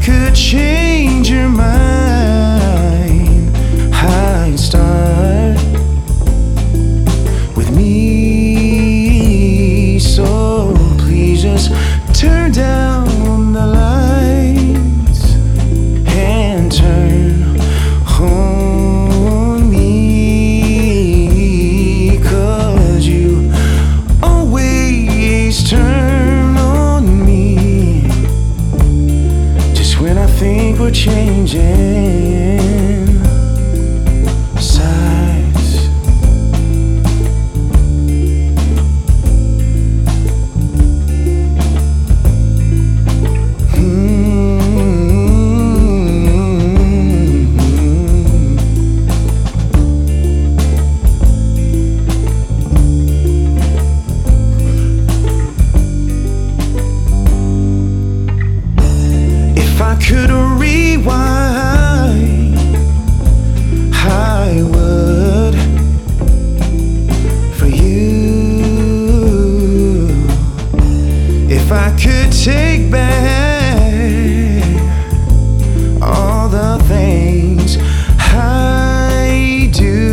could change your mind, I'd start with me. So please just turn down the lights and turn on me, 'cause you always turn on me just when I think we're changing sides. If I could rewind, I would, for you. If I could take back all the things I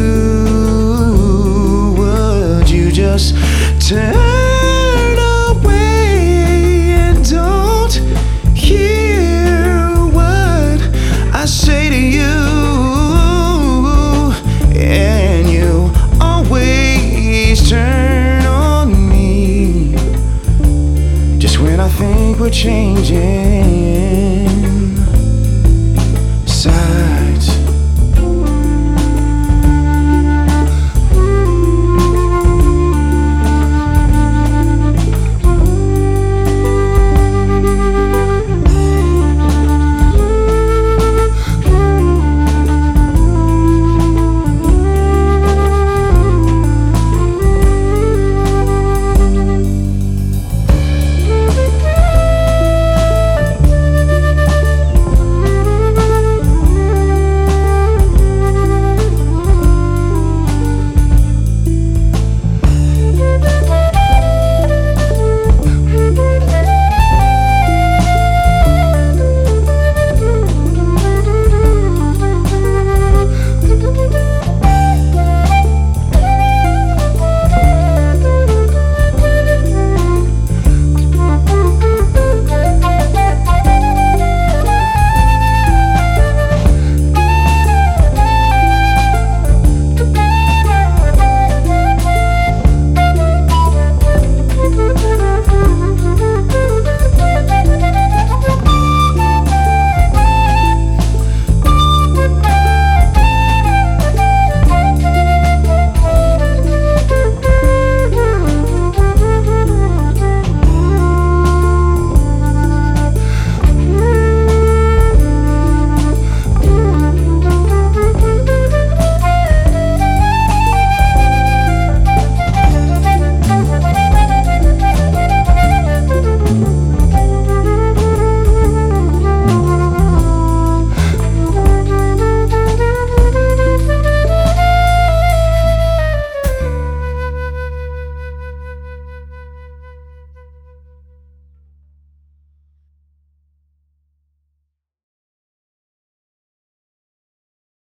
do, would you just turn away and don't hear what I say to you? And you always turn on me just when I think we're changing